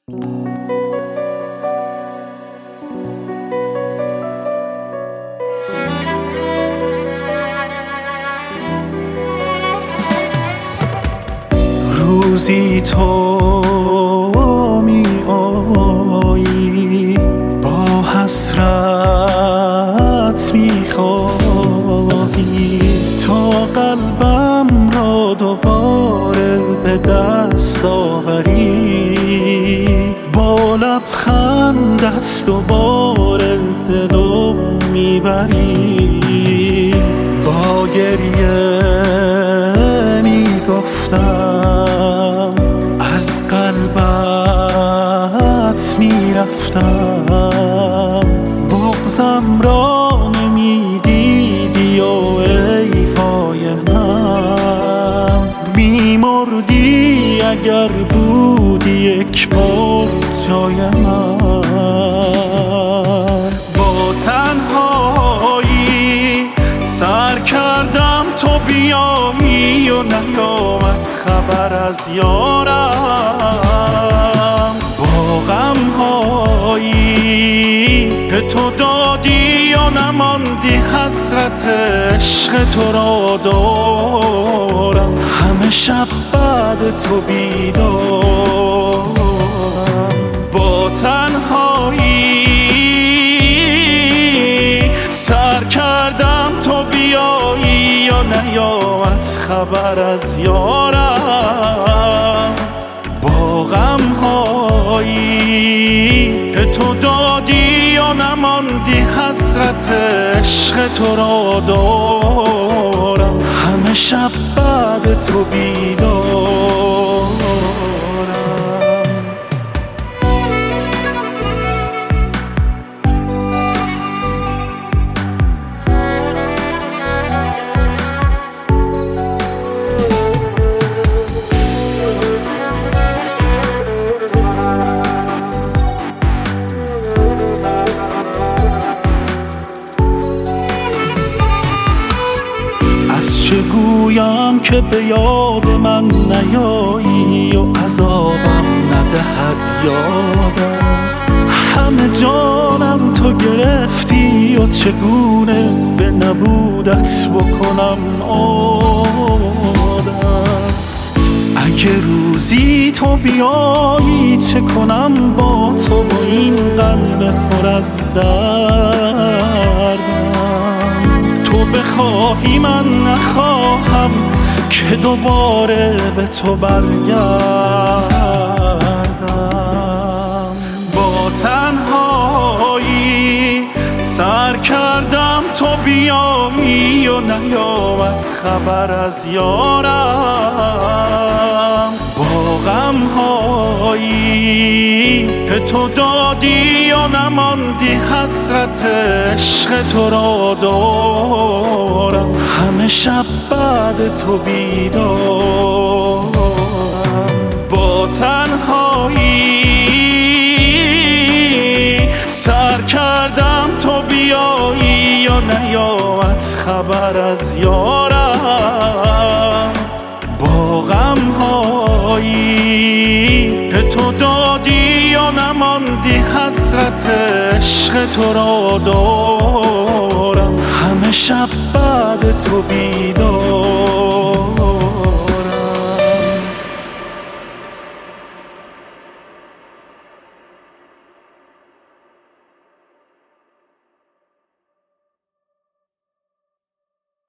روزی تو می آیی با حسرت می خواهی تا قلبم را دوباره به دست آوری، با لبخندت دوباره دلم میبری. با گریه می گفتم از قلبت می رفتم، بغضم را نمی دیدی و ای وای من، می مردی اگر بودی یک بار جای من. با تنهایی سر کردم تو بیایی و نیامد خبر از یارم، با غمهایی که تو دادی و نماندی حسرت عشق تو را دارم، همه شب بعد تو بیدارم. با تنهایی سر کردم تو بیایی و نیامد خبر از یارم، با غمهایی که تو دادی و نماندی حسرت عشق تو را دارم، همه شب بعد تو بیدارم. چه گویم که به یاد من نیایی و عذابم ندهد یادم، همه جانم تو گرفتی و چگونه به نبودت بکنم عادت. اگه روزی تو بیایی چه کنم با تو و این قلب پر از دردم، تو بخواهی من نخواهم که دوباره به تو برگردم. با تنهایی سر کردم تو بیایی و نیامد خبر از یارم، با غمهایی که تو دادی و نماندی حسرت عشق تو را دارم، همه شب بعد تو بیدارم. با تنهایی سر کردم تو بیایی و نیامد خبر از یارم، با غمهایی که تو دادی و نماندی حسرت عشق تو را دارم، همه شب بعد تو بیدارم.